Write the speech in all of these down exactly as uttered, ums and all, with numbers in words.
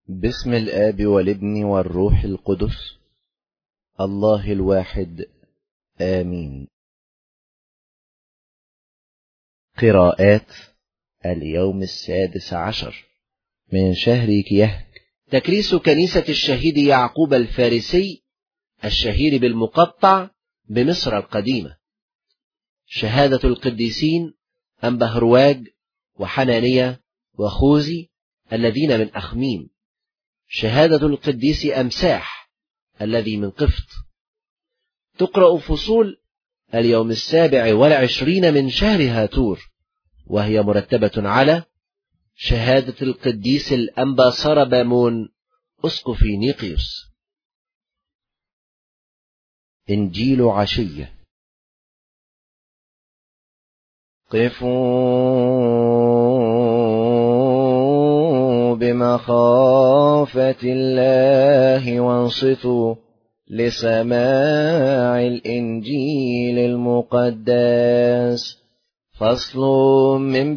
باسم الآب والابن والروح القدس الله الواحد آمين. قراءات اليوم السادس عشر من شهر كيهك. تكريس كنيسة الشهيد يعقوب الفارسي الشهير بالمقطع بمصر القديمة. شهادة القديسين أنبهرواج وحنانية وخوذي الذين من أخميم. شهادة القديس أمساح الذي من قفط. تقرأ فصول اليوم السابع والعشرين من شهر هاتور، وهي مرتبة على شهادة القديس الأنبا سربامون أسقف نيقيوس. إنجيل عشية. قفوا بمخافة الله وانصتوا لسماع الإنجيل المقدس. فصل من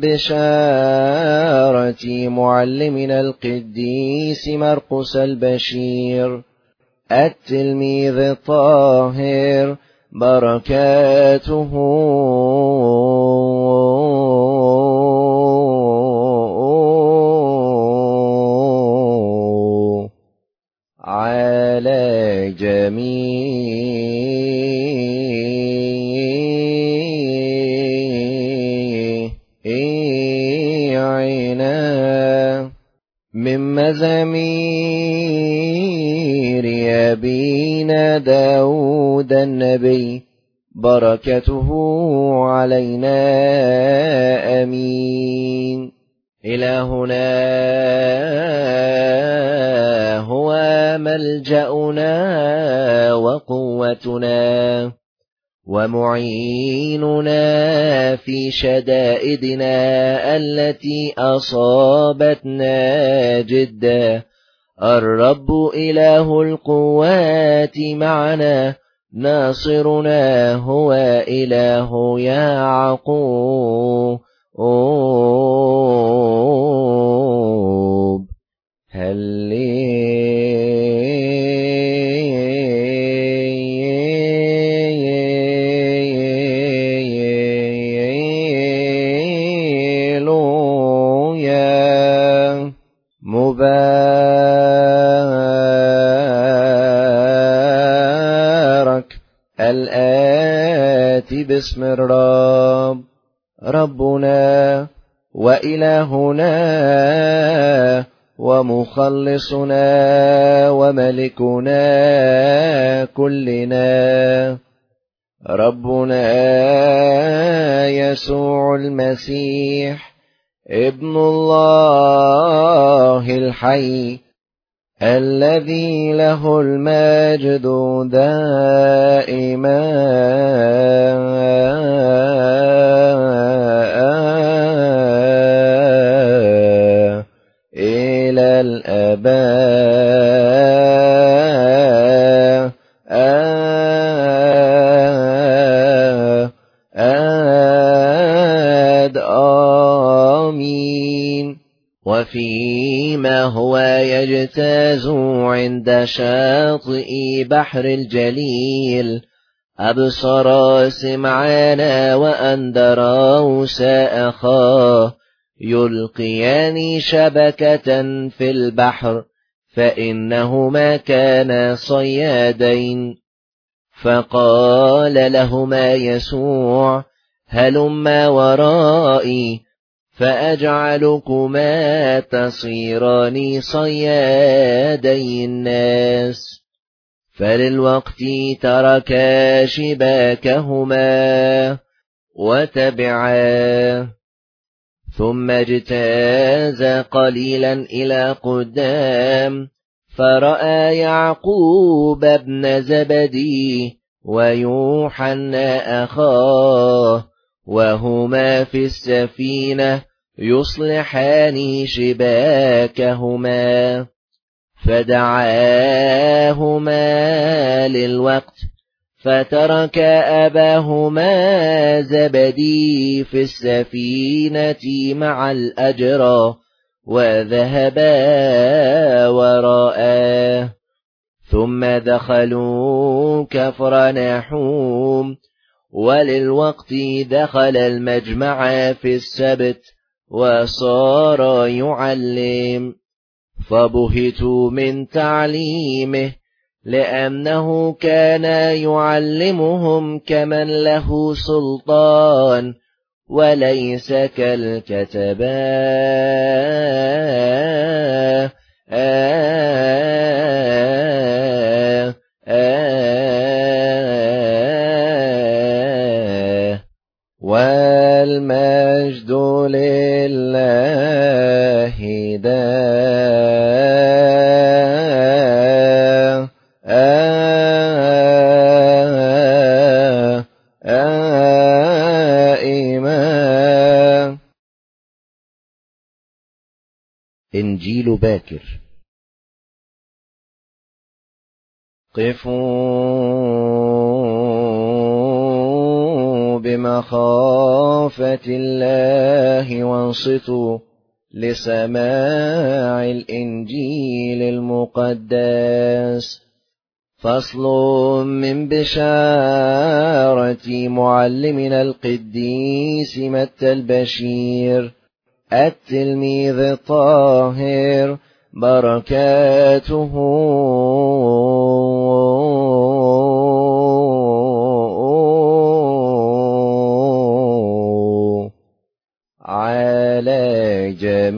بشارة معلمنا القديس مرقس البشير التلميذ الطاهر، بركاته على جميعنا. من مزامير أبينا داود النبي، بركته علينا آمين. إلهنا هو ملجأنا وقوتنا ومعيننا في شدائدنا التي أصابتنا جدا. الرب إله القوات معنا، ناصرنا هو إله يعقوب. هللويا. مبارك الآتي باسم الرب، ربنا وإلهنا ومخلصنا وملكنا كلنا، ربنا يسوع المسيح ابن الله الحي، الذي له المجد دائما إلى الآباء. آمين. وفيما هو يجتاز عند شاطئ بحر الجليل، أبصر سمعان وأندراوس أخاه يلقيان شبكة في البحر، فإنهما كانا صيادين. فقال لهما يسوع: هلما ورائي فأجعلكما تصيران صيادي الناس. فللوقت تركا شباكهما وتبعاه. ثم اجتاز قليلا إلى قدام، فرأى يعقوب ابن زبدي ويوحنا أخاه وهما في السفينة يصلحان شباكهما، فدعاهما للوقت، فترك أباهما زبدي في السفينة مع الأجرى، وذهبا وراءه. ثم دخلوا كفرناحوم، وللوقت دخل المجمع في السبت وصار يعلم، فبهتوا من تعليمه، لأنه كان يعلمهم كمن له سلطان، وليس كالكتباء. آه آه والمجد لله دائما. إنجيل باكر. قفوا بمخافة الله وانصتوا لسماع الإنجيل المقدس. فصل من بشارة معلمنا القديس متى البشير التلميذ الطاهر، بركاته على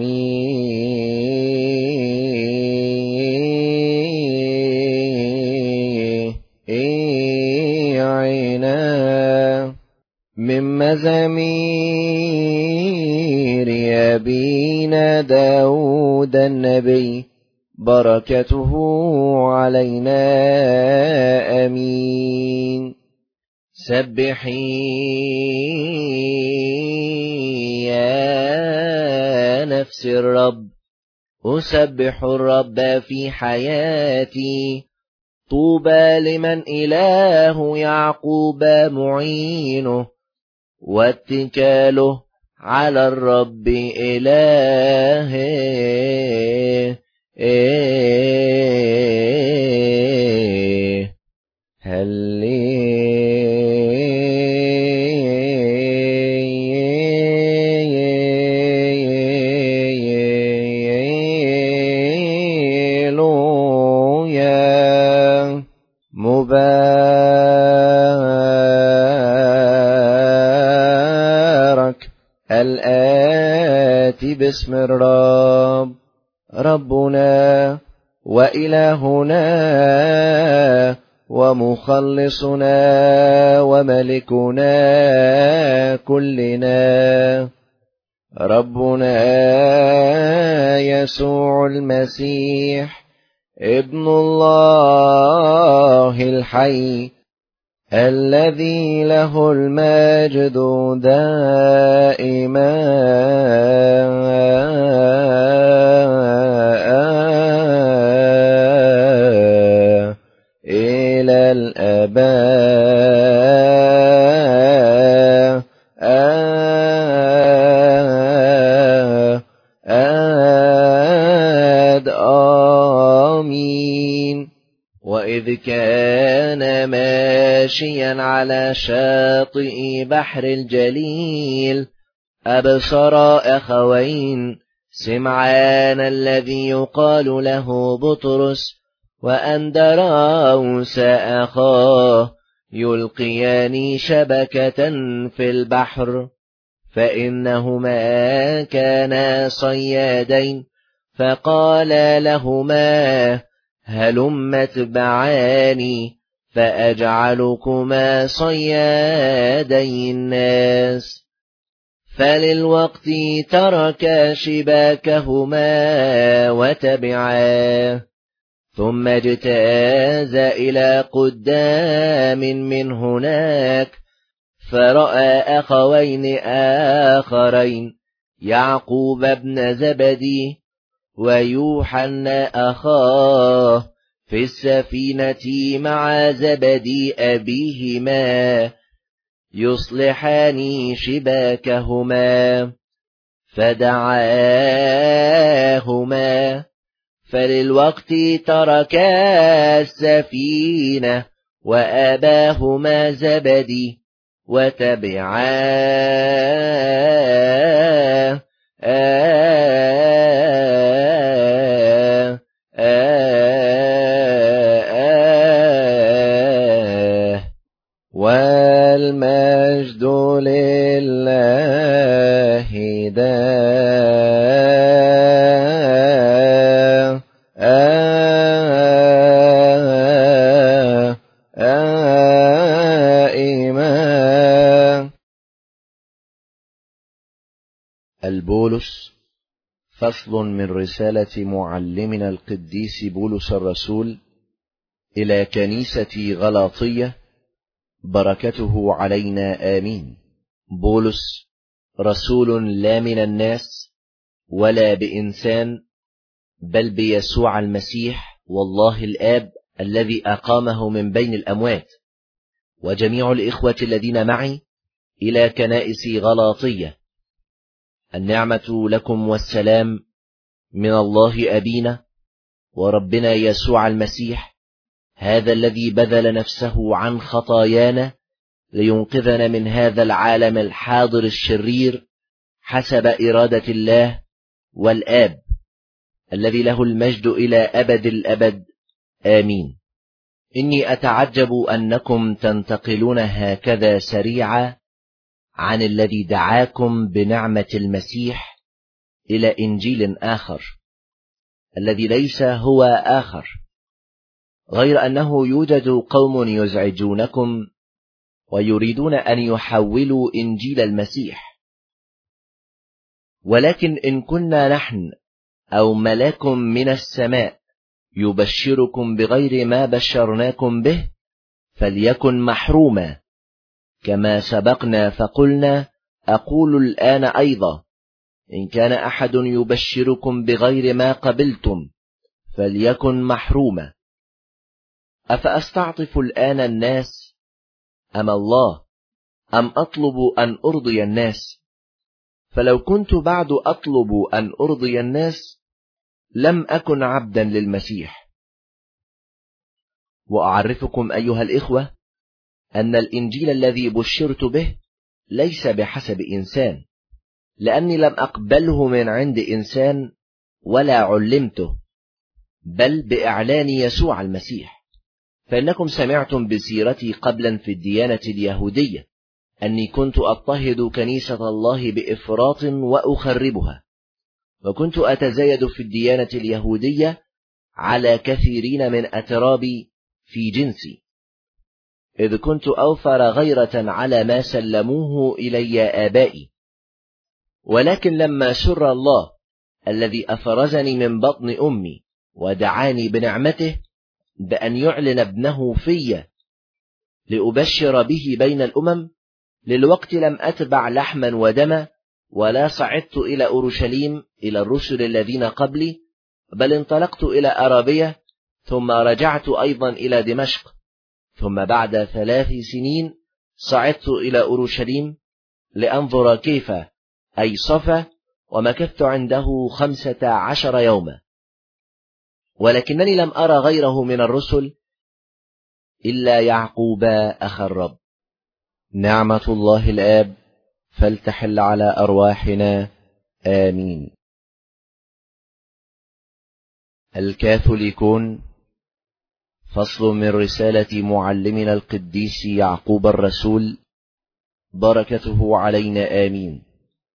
جميعنا. من مزامير أبينا داود النبي، بركته علينا آمين. سبحي يا نفس الرب، أسبح الرب في حياتي. طوبى لمن إله يعقوب معينه، واتكاله على الرب إلهه. هللويا. مبارك الآتي باسم الرب، ربنا وإلهنا ومخلصنا وملكنا كلنا، ربنا يسوع المسيح ابن الله الحي، الذي له المجد دائما إلى الآباء. آمين. وإذ كان ماشيا على شاطئ بحر الجليل، أبصر أخوين، سمعان الذي يقال له بطرس وأندراوس أخاه، يلقيان شبكة في البحر، فإنهما كانا صيادين. فقال لهما: هلم اتبعاني فأجعلكما صيادي الناس. فللوقت تركا شباكهما وتبعاه. ثم اجتاز إلى قدام من هناك، فرأى أخوين آخرين، يعقوب بن زبدي ويوحنا أخاه، في السفينة مع زبدي أبيهما، يصلحان شباكهما. فدعاهما، فللوقت تركا السفينة وأباهما زبدي وتبعاه آه آه آه والمجد لله دائما. البولس، فصل من رسالة معلمنا القديس بولس الرسول إلى كنيسة غلاطية، بركته علينا آمين. بولس رسول لا من الناس ولا بإنسان، بل بيسوع المسيح والله الآب الذي أقامه من بين الأموات، وجميع الإخوة الذين معي إلى كنائس غلاطية. النعمة لكم والسلام من الله أبينا وربنا يسوع المسيح، هذا الذي بذل نفسه عن خطايانا لينقذنا من هذا العالم الحاضر الشرير حسب إرادة الله والآب، الذي له المجد إلى أبد الأبد آمين. إني أتعجب أنكم تنتقلون هكذا سريعا عن الذي دعاكم بنعمة المسيح إلى إنجيل آخر، الذي ليس هو آخر، غير أنه يوجد قوم يزعجونكم ويريدون أن يحولوا إنجيل المسيح. ولكن إن كنا نحن أو ملاك من السماء يبشركم بغير ما بشرناكم به، فليكن محروما. كما سبقنا فقلنا، أقول الآن أيضا، إن كان أحد يبشركم بغير ما قبلتم فليكن محروما. أفأستعطف الآن الناس أم الله، أم أطلب أن أرضي الناس؟ فلو كنت بعد أطلب أن أرضي الناس لم أكن عبدا للمسيح. وأعرفكم أيها الإخوة أن الإنجيل الذي بشرت به ليس بحسب إنسان، لأني لم أقبله من عند إنسان ولا علمته، بل بإعلان يسوع المسيح. فإنكم سمعتم بسيرتي قبلا في الديانة اليهودية، أني كنت أضطهد كنيسة الله بإفراط وأخربها، وكنت أتزايد في الديانة اليهودية على كثيرين من أترابي في جنسي، إذ كنت أوفر غيرة على ما سلموه إلي آبائي. ولكن لما سر الله الذي أفرزني من بطن أمي ودعاني بنعمته بأن يعلن ابنه في لأبشر به بين الأمم، للوقت لم أتبع لحما ودما، ولا صعدت إلى أورشليم إلى الرسل الذين قبلي، بل انطلقت إلى أرابية، ثم رجعت أيضا إلى دمشق، ثم بعد ثلاث سنين صعدت إلى أورشليم لأنظر كيف أي صفا، ومكثت عنده خمسة عشر يوما. ولكنني لم أرى غيره من الرسل إلا يعقوب أخا الرب. نعمة الله الآب فلتحل على أرواحنا آمين. الكاثوليكون، فصل من رسالة معلمنا القديس يعقوب الرسول، بركته علينا آمين.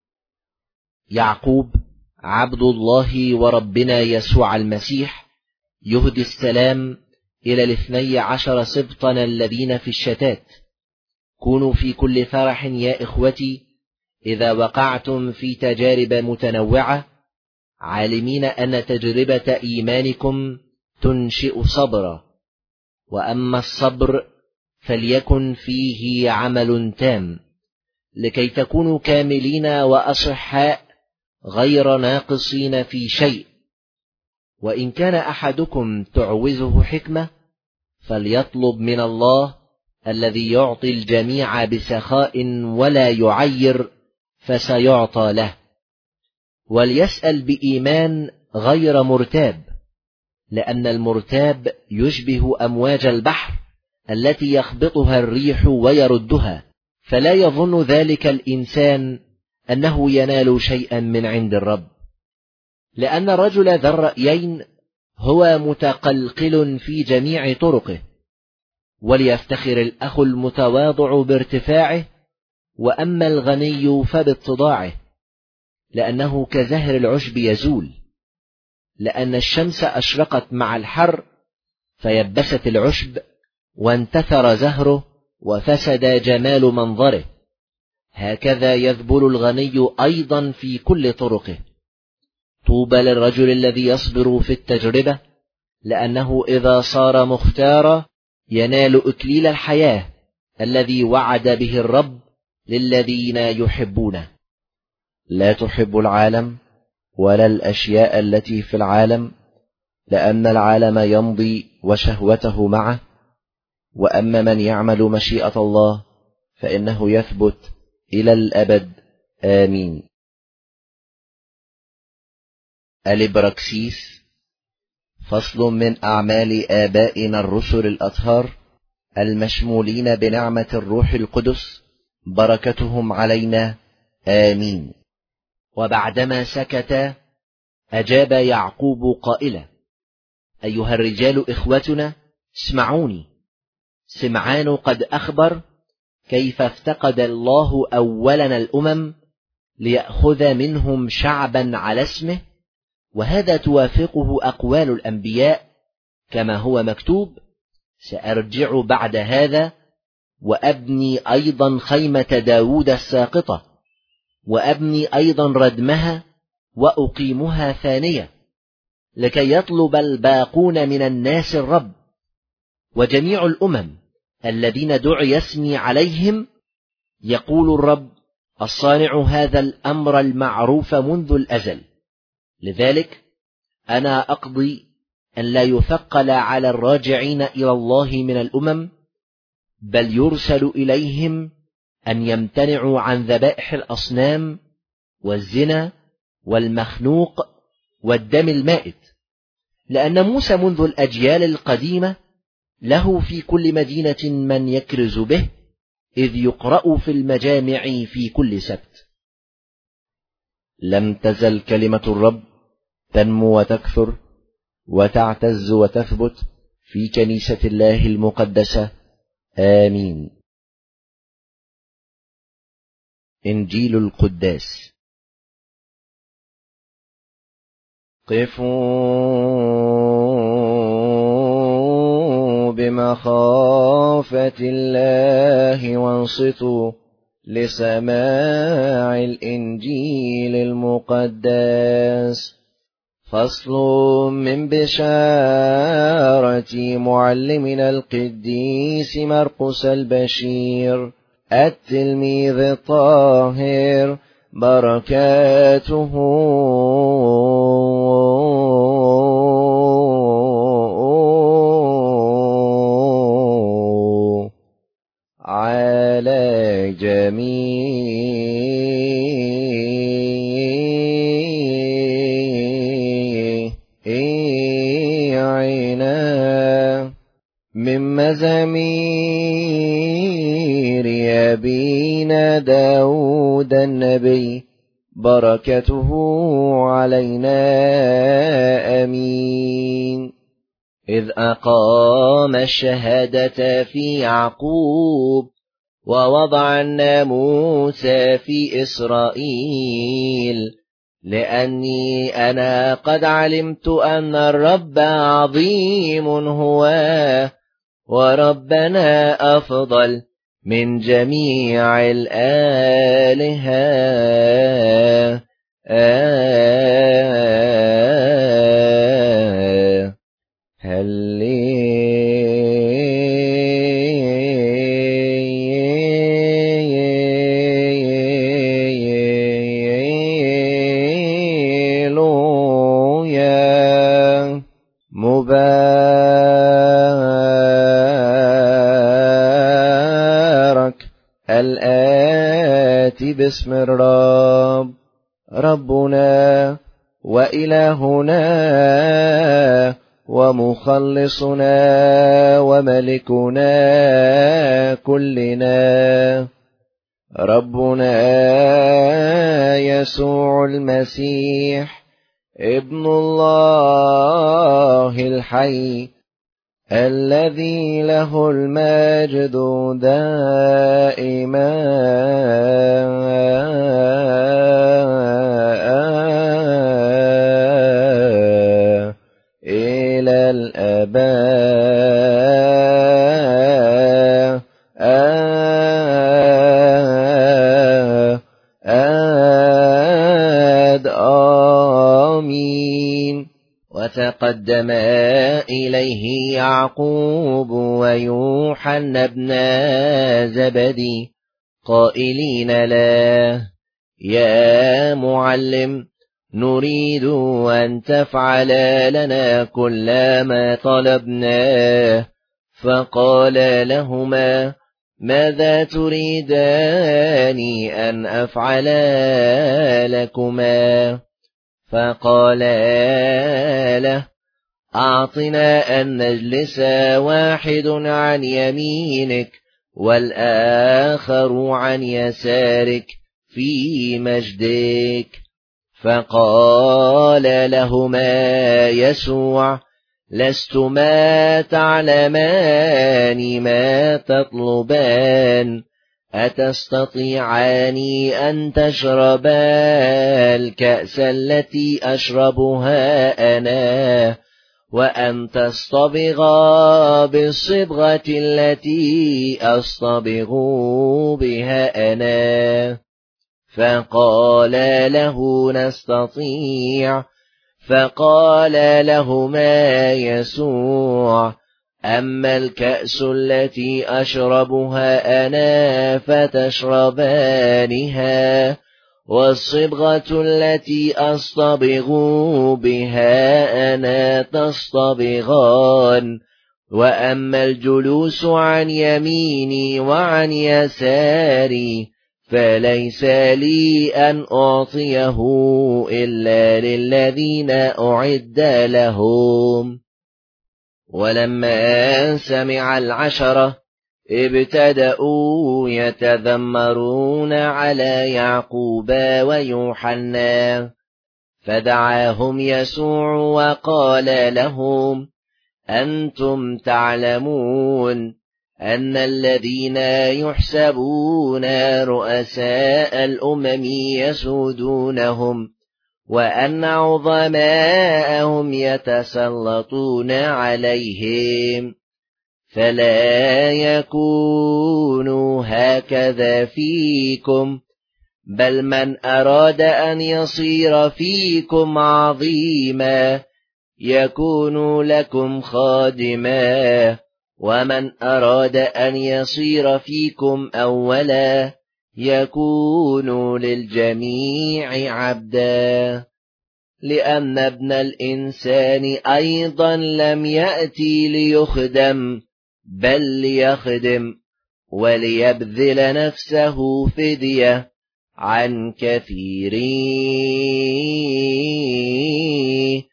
يعقوب عبد الله وربنا يسوع المسيح، يهدي السلام إلى الاثني عشر سبطنا الذين في الشتات. كونوا في كل فرح يا إخوتي إذا وقعتم في تجارب متنوعة، عالمين أن تجربة إيمانكم تنشئ صبرا، وأما الصبر فليكن فيه عمل تام، لكي تكونوا كاملين وأصحاء غير ناقصين في شيء. وإن كان أحدكم تعوزه حكمة فليطلب من الله الذي يعطي الجميع بسخاء ولا يعير، فسيعطى له. وليسأل بإيمان غير مرتاب، لأن المرتاب يشبه أمواج البحر التي يخبطها الريح ويردها، فلا يظن ذلك الإنسان أنه ينال شيئا من عند الرب. لأن رجل ذا الرأيين هو متقلقل في جميع طرقه. وليفتخر الأخ المتواضع بارتفاعه، وأما الغني فباتضاعه، لأنه كزهر العشب يزول، لأن الشمس أشرقت مع الحر فيبست العشب وانتثر زهره وفسد جمال منظره. هكذا يذبل الغني أيضا في كل طرقه. طوبى للرجل الذي يصبر في التجربة، لأنه إذا صار مختارا ينال إكليل الحياة الذي وعد به الرب للذين يحبونه. لا تحب العالم ولا الأشياء التي في العالم، لأن العالم يمضي وشهوته معه، وأما من يعمل مشيئة الله فإنه يثبت إلى الأبد. آمين. الإبراكسيس. فصل من أعمال آبائنا الرسل الأطهار المشمولين بنعمة الروح القدس، بركتهم علينا. آمين. وبعدما سكت أجاب يعقوب قائلا: أيها الرجال إخوتنا، اسمعوني. سمعان قد أخبر كيف افتقد الله أولا الأمم ليأخذ منهم شعبا على اسمه، وهذا توافقه أقوال الأنبياء كما هو مكتوب: سأرجع بعد هذا وأبني أيضا خيمة داود الساقطة، وأبني أيضا ردمها وأقيمها ثانية، لكي يطلب الباقون من الناس الرب، وجميع الأمم الذين دعي اسمي عليهم، يقول الرب الصانع هذا الأمر المعروف منذ الأزل. لذلك أنا أقضي أن لا يثقل على الراجعين إلى الله من الأمم، بل يرسل إليهم أن يمتنعوا عن ذبائح الأصنام والزنا والمخنوق والدم المائت، لأن موسى منذ الأجيال القديمة له في كل مدينة من يكرز به، إذ يقرأ في المجامع في كل سبت. لم تزل كلمة الرب تنمو وتكثر وتعتز وتثبت في كنيسة الله المقدسة. آمين. إنجيل القداس. قفوا بمخافة الله وانصتوا لسماع الإنجيل المقدس. فصل من بشارة معلمنا القديس مرقس البشير التلميذ الطاهر، بركاته على جميعنا. من مزامير أبينا داود النبي، بركته علينا. آمين. إذ أقام الشهادة في يعقوب ووضع الناموس في إسرائيل، لأني أنا قد علمت أن الرب عظيم هو، وربنا أفضل من جميع الآلهة. آه هللويا. مبارك الآتي باسم الرب. رب ربنا وإلهنا ومخلصنا وملكنا كلنا ربنا يسوع المسيح ابن الله الحي الذي له المجد دائما إلى الآباء آمين. وتقدم إليه يعقوب ويوحنا ابن زبدي قائلين له: يا معلم، نريد أن تفعل لنا كل ما طلبناه. فقال لهما: ماذا تريدان أن أفعل لكما؟ فقال له: أعطنا أن نجلس واحد عن يمينك والآخر عن يسارك في مجدك. فقال لهما يسوع: لستما تعلمان ما تطلبان. أتستطيعان أن تشربا الكأس التي أشربها أنا، وأن تصطبغا بالصبغة التي أصطبغ بها أنا؟ فقال له: نستطيع. فقال لهما يسوع: أما الكأس التي أشربها أنا فتشربانها، والصبغة التي أصطبغ بها أنا تصطبغان، وأما الجلوس عن يميني وعن يساري فليس لي أن أعطيه إلا للذين أعد لهم. ولما سمع العشرة ابتدأوا يتذمرون على يعقوب ويوحنا، فدعاهم يسوع وقال لهم: أنتم تعلمون أن الذين يحسبون رؤساء الأمم يسودونهم، وأن عظماءهم يتسلطون عليهم، فلا يكون هكذا فيكم، بل من أراد أن يصير فيكم عظيما يكون لكم خادما، ومن أراد أن يصير فيكم أولا يكون للجميع عبدا. لأن ابن الإنسان أيضا لم يأتي ليخدم، بل ليخدم وليبذل نفسه فدية عن كثيرين.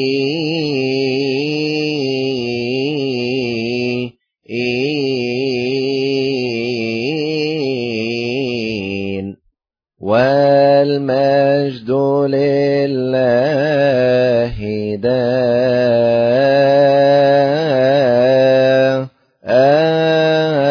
والمجد لله دائما